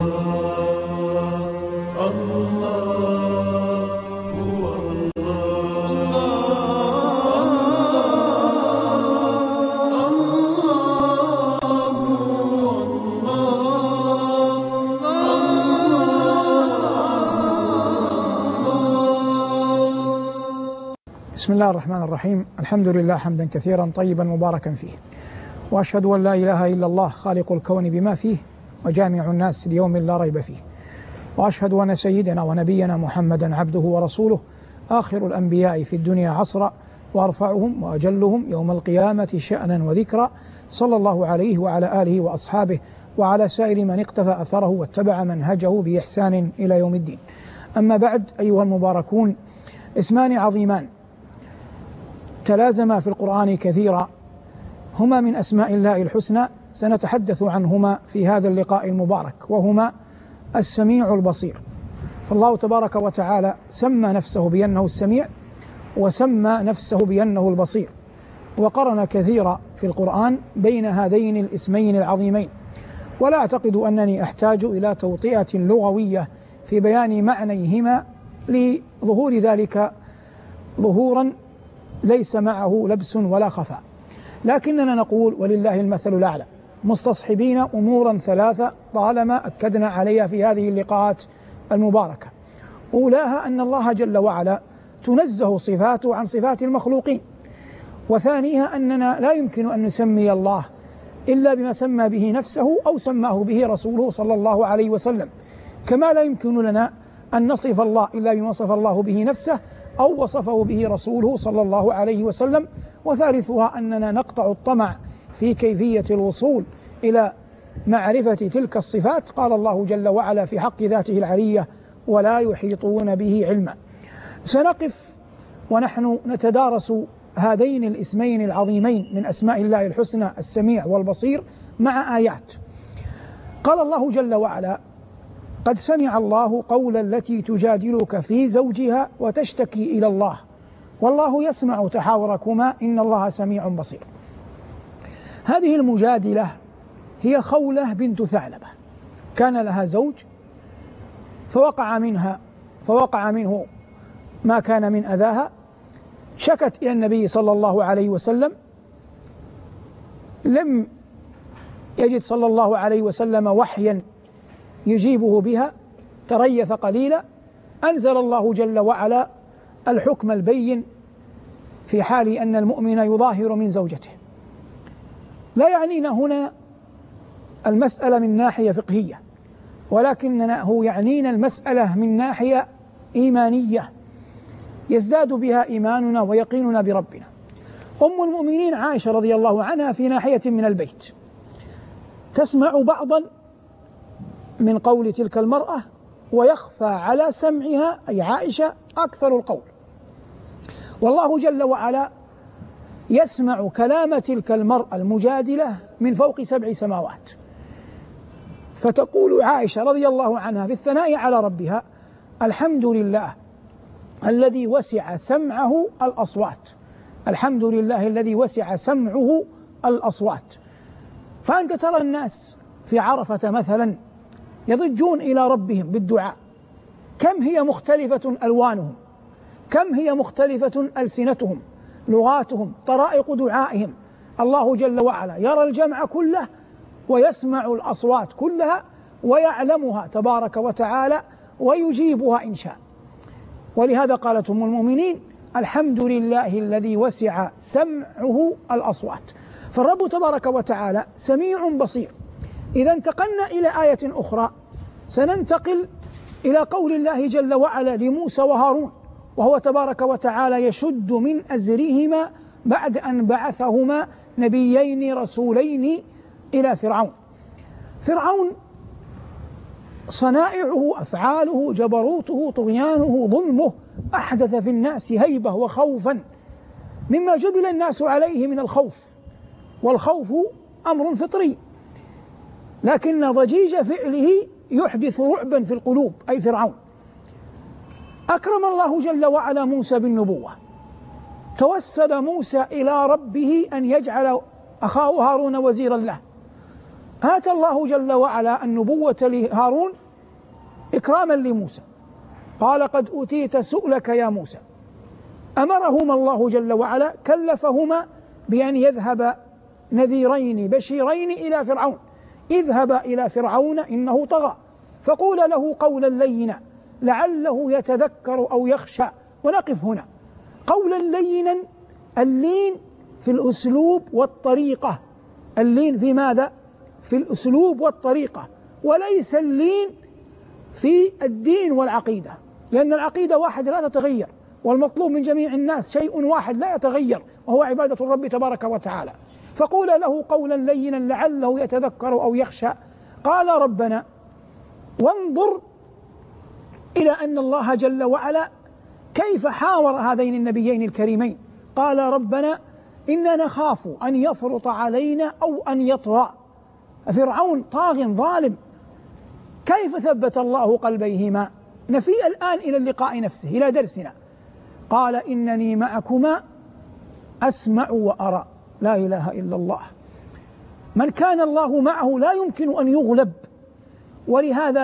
بسم الله الرحمن الرحيم. الحمد لله حمدا كثيرا طيبا مباركا فيه، وأشهد أن لا إله إلا الله خالق الكون بما فيه وجامع الناس ليوم لا ريب فيه، وأشهد أن سيدنا ونبينا محمدا عبده ورسوله آخر الأنبياء في الدنيا عصرا وأرفعهم وأجلهم يوم القيامة شأنا وذكرا، صلى الله عليه وعلى آله وأصحابه وعلى سائر من اقتفى أثره واتبع منهجه بإحسان إلى يوم الدين. أما بعد، أيها المباركون، اسمان عظيمان تلازما في القرآن كثيرا، هما من أسماء الله الحسنى، سنتحدث عنهما في هذا اللقاء المبارك، وهما السميع البصير. فالله تبارك وتعالى سمى نفسه بأنه السميع، وسمى نفسه بأنه البصير، وقرن كثيرا في القرآن بين هذين الاسمين العظيمين. ولا أعتقد أنني أحتاج إلى توطئة لغوية في بيان معنيهما لظهور ذلك ظهورا ليس معه لبس ولا خفاء، لكننا نقول ولله المثل الأعلى، مستصحبين أمورا ثلاثة طالما أكدنا عليها في هذه اللقاءات المباركة. أولاها أن الله جل وعلا تنزه صفاته عن صفات المخلوقين، وثانيها أننا لا يمكن أن نسمي الله إلا بما سمى به نفسه أو سماه به رسوله صلى الله عليه وسلم، كما لا يمكن لنا أن نصف الله إلا بما وصف الله به نفسه أو وصفه به رسوله صلى الله عليه وسلم. وثالثها أننا نقطع الطمع في كيفية الوصول إلى معرفة تلك الصفات. قال الله جل وعلا في حق ذاته العلية: ولا يحيطون به علما. سنقف ونحن نتدارس هذين الاسمين العظيمين من أسماء الله الحسنى السميع والبصير مع آيات. قال الله جل وعلا: قد سمع الله قول التي تجادلك في زوجها وتشتكي إلى الله والله يسمع تحاوركما إن الله سميع بصير. هذه المجادلة هي خولة بنت ثعلبة، كان لها زوج فوقع منه ما كان من أذاها، شكت إلى النبي صلى الله عليه وسلم، لم يجد صلى الله عليه وسلم وحيا يجيبه بها، تريث قليلا، أنزل الله جل وعلا الحكم البين في حال أن المؤمن يظاهر من زوجته. لا يعنينا هنا المسألة من ناحية فقهية، ولكننا هو يعنينا المسألة من ناحية إيمانية يزداد بها إيماننا ويقيننا بربنا. أم المؤمنين عائشة رضي الله عنها في ناحية من البيت تسمع بعضا من قول تلك المرأة، ويخفى على سمعها أي عائشة أكثر القول، والله جل وعلا يسمع كلام تلك المرأة المجادلة من فوق 7 سماوات. فتقول عائشة رضي الله عنها في الثناء على ربها: الحمد لله الذي وسع سمعه الأصوات، الحمد لله الذي وسع سمعه الأصوات. فأنت ترى الناس في عرفة مثلا يضجون إلى ربهم بالدعاء، كم هي مختلفة ألوانهم، كم هي مختلفة ألسنتهم، لغاتهم، طرائق دعائهم. الله جل وعلا يرى الجمع كله ويسمع الأصوات كلها ويعلمها تبارك وتعالى ويجيبها إن شاء. ولهذا قالت أم المؤمنين: الحمد لله الذي وسع سمعه الأصوات. فالرب تبارك وتعالى سميع بصير. إذا انتقلنا إلى آية أخرى سننتقل إلى قول الله جل وعلا لموسى وهارون، وهو تبارك وتعالى يشد من أزرهما بعد أن بعثهما نبيين رسولين إلى فرعون. فرعون صنائعه، أفعاله، جبروته، طغيانه، ظلمه أحدث في الناس هيبة وخوفا مما جبل الناس عليه من الخوف، والخوف أمر فطري، لكن ضجيج فعله يحدث رعبا في القلوب، أي فرعون. أكرم الله جل وعلا موسى بالنبوة، توسل موسى إلى ربه أن يجعل أخاه هارون وزيرا له، آتى الله جل وعلا النبوة لهارون إكراما لموسى، قال قد أوتيت سؤلك يا موسى. أمرهما الله جل وعلا، كلفهما بأن يذهب نذيرين بشيرين إلى فرعون، اذهبا إلى فرعون إنه طغى فقول له قولا لينا لعله يتذكر أو يخشى. ونقف هنا. قولا لينا، اللين في الأسلوب والطريقة. اللين في ماذا؟ في الأسلوب والطريقة، وليس اللين في الدين والعقيدة، لأن العقيدة واحدة لا تتغير، والمطلوب من جميع الناس شيء واحد لا يتغير وهو عبادة الرب تبارك وتعالى. فقول له قولا لينا لعله يتذكر أو يخشى. قال ربنا، وانظر إلى أن الله جل وعلا كيف حاور هذين النبيين الكريمين. قال ربنا إنا نخاف أن يفرط علينا أو أن يطغى. فرعون طاغ ظالم، كيف ثبت الله قلبيهما؟ نفي الآن إلى اللقاء نفسه، إلى درسنا. قال إنني معكما أسمع وأرى. لا إله إلا الله. من كان الله معه لا يمكن أن يغلب، ولهذا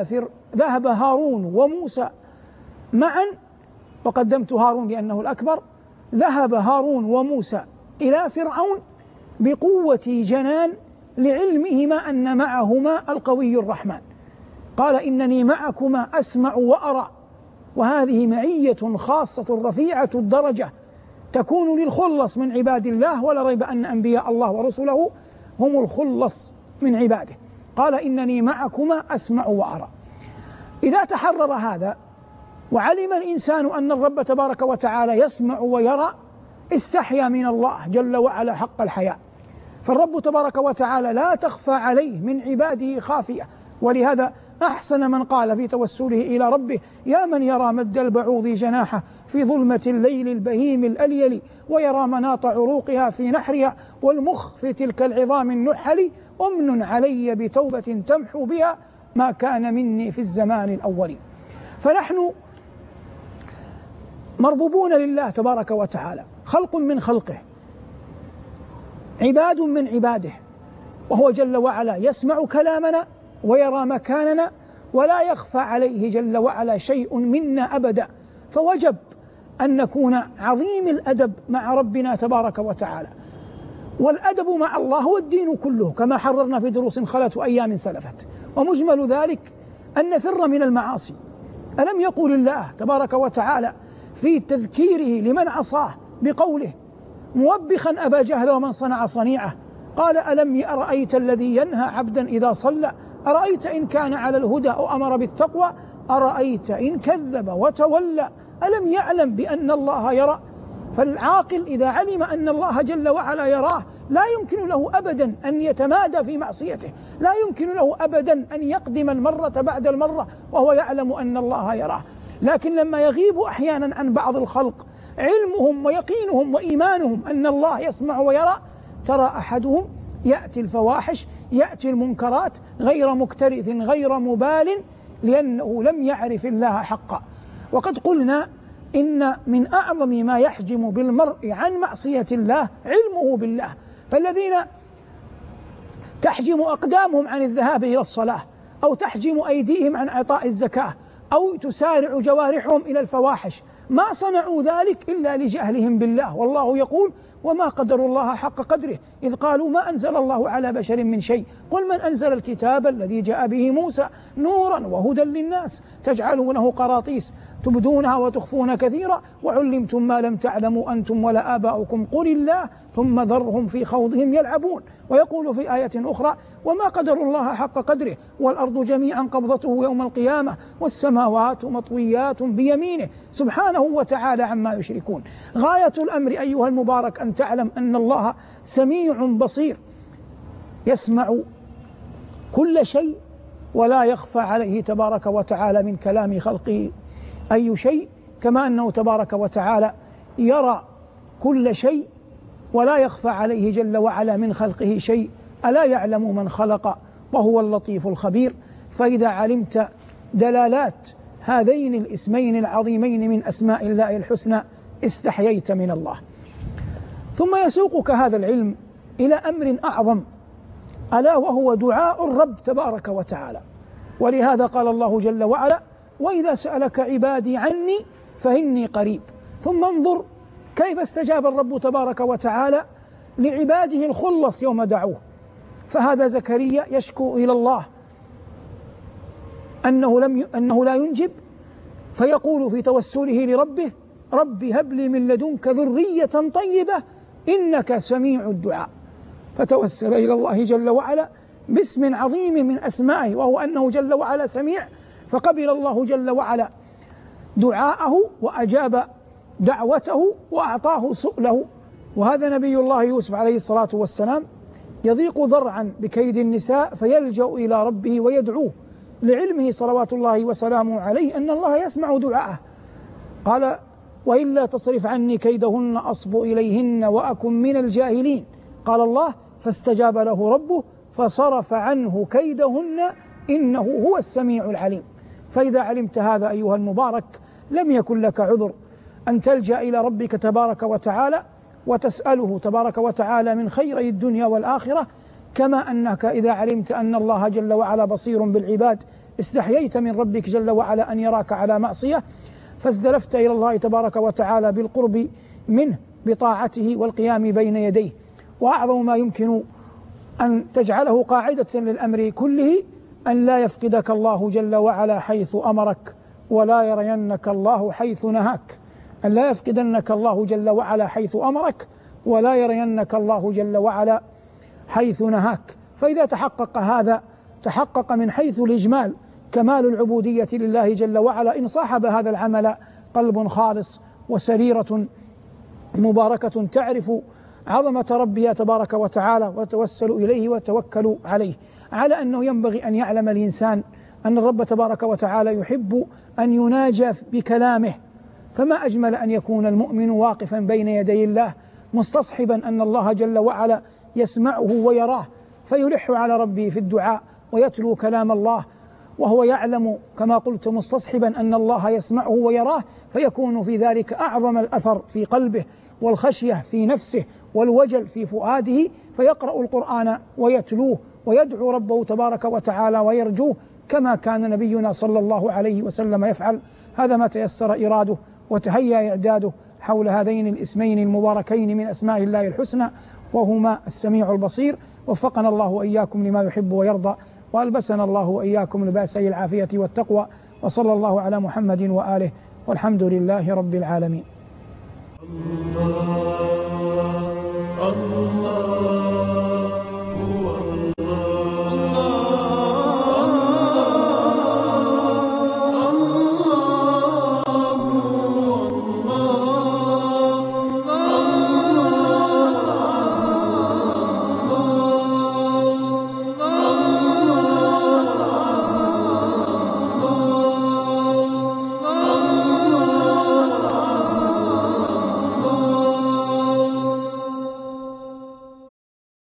ذهب هارون وموسى معا، وقدمت هارون لأنه الأكبر. ذهب هارون وموسى إلى فرعون بقوة جنان لعلمهما أن معهما القوي الرحمن. قال إنني معكما أسمع وأرى، وهذه معية خاصة رفيعة الدرجة تكون للخلص من عباد الله، ولا ريب أن أنبياء الله ورسله هم الخلص من عباده. قال إنني معكما أسمع وأرى. إذا تحرر هذا وعلم الإنسان أن الرب تبارك وتعالى يسمع ويرى، استحيا من الله جل وعلا حق الحياء. فالرب تبارك وتعالى لا تخفى عليه من عباده خافية، ولهذا أحسن من قال في توسله إلى ربه: يا من يرى مد البعوض جناحه في ظلمة الليل البهيم الأليل، ويرى مناط عروقها في نحرها، والمخ في تلك العظام النحل، أمن علي بتوبة تمحو بها ما كان مني في الزمان الأول. فنحن مربوبون لله تبارك وتعالى، خلق من خلقه، عباد من عباده، وهو جل وعلا يسمع كلامنا ويرى مكاننا، ولا يخفى عليه جل وعلا شيء منا أبدا. فوجب أن نكون عظيم الأدب مع ربنا تبارك وتعالى. والأدب مع الله هو الدين كله، كما حررنا في دروس خلت وأيام سلفت. ومجمل ذلك أن نفر من المعاصي. ألم يقل الله تبارك وتعالى في تذكيره لمن عصاه بقوله موبخا أبا جهل ومن صنع صنيعه، قال ألم أرأيت الذي ينهى عبدا إذا صلى، أرأيت إن كان على الهدى أو أمر بالتقوى، أرأيت إن كذب وتولى، ألم يعلم بأن الله يرى. فالعاقل إذا علم أن الله جل وعلا يراه لا يمكن له أبدا أن يتمادى في معصيته، لا يمكن له أبدا أن يقدم المرة بعد المرة وهو يعلم أن الله يراه. لكن لما يغيب أحيانا عن بعض الخلق علمهم ويقينهم وإيمانهم أن الله يسمع ويرى، ترى أحدهم يأتي الفواحش، يأتي المنكرات غير مكترث غير مبال، لأنه لم يعرف الله حقا. وقد قلنا إن من أعظم ما يحجم بالمرء عن معصية الله علمه بالله. فالذين تحجم أقدامهم عن الذهاب إلى الصلاة، أو تحجم أيديهم عن إعطاء الزكاة، أو تسارع جوارحهم إلى الفواحش، ما صنعوا ذلك إلا لجهلهم بالله. والله يقول وما قدروا الله حق قدره إذ قالوا ما أنزل الله على بشر من شيء، قل من أنزل الكتاب الذي جاء به موسى نورا وهدى للناس تجعلونه قراطيس تبدونها وتخفون كثيرا وعلمتم ما لم تعلموا أنتم ولا آباؤكم قل الله ثم ذرهم في خوضهم يلعبون. ويقول في آية أخرى وما قدروا الله حق قدره والأرض جميعا قبضته يوم القيامة والسماوات مطويات بيمينه سبحانه وتعالى عما يشركون. غاية الأمر أيها المبارك أن تعلم أن الله سميع بصير، يسمع كل شيء ولا يخفى عليه تبارك وتعالى من كلام خلقه أي شيء، كما أنه تبارك وتعالى يرى كل شيء ولا يخفى عليه جل وعلا من خلقه شيء. ألا يعلم من خلق وهو اللطيف الخبير. فإذا علمت دلالات هذين الاسمين العظيمين من أسماء الله الحسنى استحييت من الله. ثم يسوقك هذا العلم إلى أمر أعظم، ألا وهو دعاء الرب تبارك وتعالى. ولهذا قال الله جل وعلا: وإذا سألك عبادي عني فإني قريب. ثم انظر كيف استجاب الرب تبارك وتعالى لعباده الخلص يوم دعوه. فهذا زكريا يشكو إلى الله أنه لا ينجب، فيقول في توسله لربه: رب هب لي من لدنك ذرية طيبة إنك سميع الدعاء. فتوسل إلى الله جل وعلا باسم عظيم من أسمائه، وهو أنه جل وعلا سميع، فقبل الله جل وعلا دعاءه وأجاب دعوته وأعطاه سؤله. وهذا نبي الله يوسف عليه الصلاة والسلام يضيق ذرعا بكيد النساء فيلجأ إلى ربه ويدعوه، لعلمه صلوات الله وسلامه عليه أن الله يسمع دعاءه. قال: وإلا تصرف عني كيدهن أصب إليهن وأكن من الجاهلين. قال الله: فاستجاب له ربه فصرف عنه كيدهن إنه هو السميع العليم. فإذا علمت هذا أيها المبارك لم يكن لك عذر أن تلجأ إلى ربك تبارك وتعالى وتسأله تبارك وتعالى من خيري الدنيا والآخرة، كما أنك إذا علمت أن الله جل وعلا بصير بالعباد استحييت من ربك جل وعلا أن يراك على معصية، فازدلفت إلى الله تبارك وتعالى بالقرب منه بطاعته والقيام بين يديه. وأعظم ما يمكن أن تجعله قاعدة للأمر كله أن لا يفقدك الله جل وعلا حيث أمرك ولا يرينك الله حيث نهاك. أن لا يفقدنك الله جل وعلا حيث أمرك ولا يرينك الله جل وعلا حيث نهاك. فإذا تحقق هذا تحقق من حيث الإجمال كمال العبودية لله جل وعلا، إن صاحب هذا العمل قلب خالص وسريرة مباركة تعرف عظمة ربها تبارك وتعالى وتوسل إليه وتوكل عليه. على أنه ينبغي أن يعلم الإنسان أن الرب تبارك وتعالى يحب أن يناجى بكلامه، فما أجمل أن يكون المؤمن واقفا بين يدي الله مستصحبا أن الله جل وعلا يسمعه ويراه، فيلح على ربه في الدعاء ويتلو كلام الله وهو يعلم كما قلت مستصحبا أن الله يسمعه ويراه، فيكون في ذلك أعظم الأثر في قلبه والخشية في نفسه والوجل في فؤاده، فيقرأ القرآن ويتلوه ويدعو ربه تبارك وتعالى ويرجوه كما كان نبينا صلى الله عليه وسلم يفعل. هذا ما تيسر إراده وتهيأ إعداده حول هذين الاسمين المباركين من أسماء الله الحسنى، وهما السميع البصير. وفقنا الله وإياكم لما يحب ويرضى، وألبسنا الله وإياكم لباسي العافية والتقوى، وصلى الله على محمد وآله، والحمد لله رب العالمين.